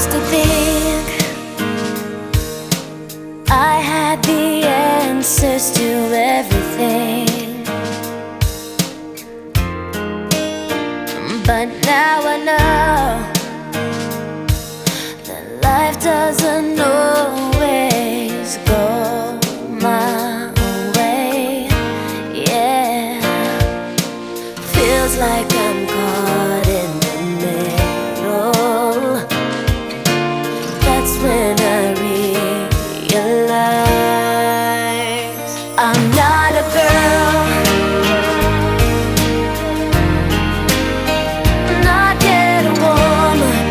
used to think I had the answers to everything, but now I know that life doesn't always go my way. Yeah, feels like I'm caught in the middle. That's when I realize I'm not a girl, not yet a woman.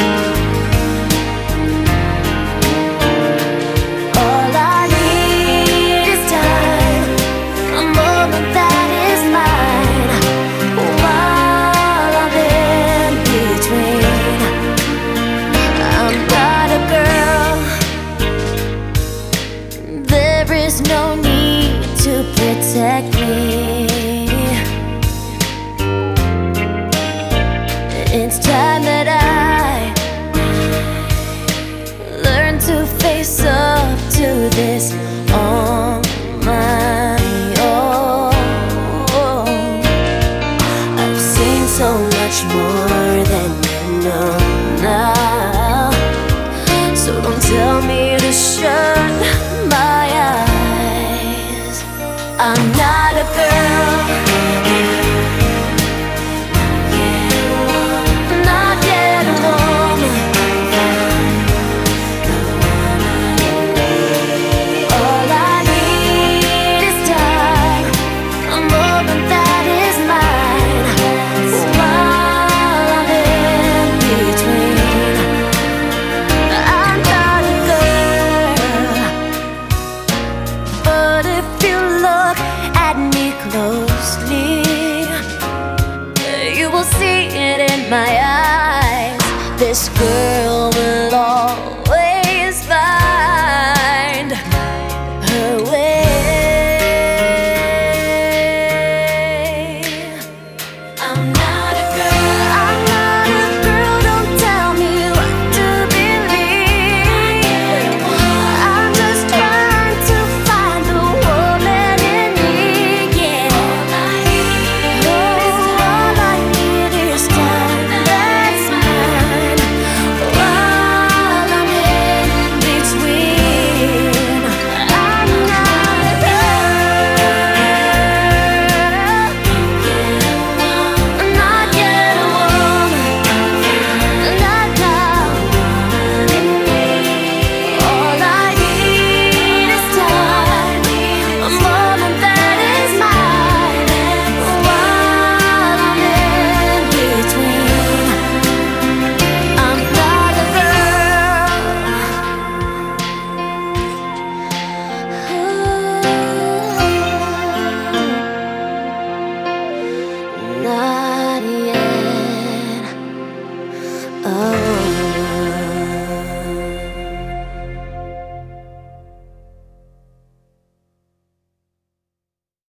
All I need is time, a moment that is mine, while I'm in between. I'm not a girl, there is no need to protect me. It's time that I learn to face up to this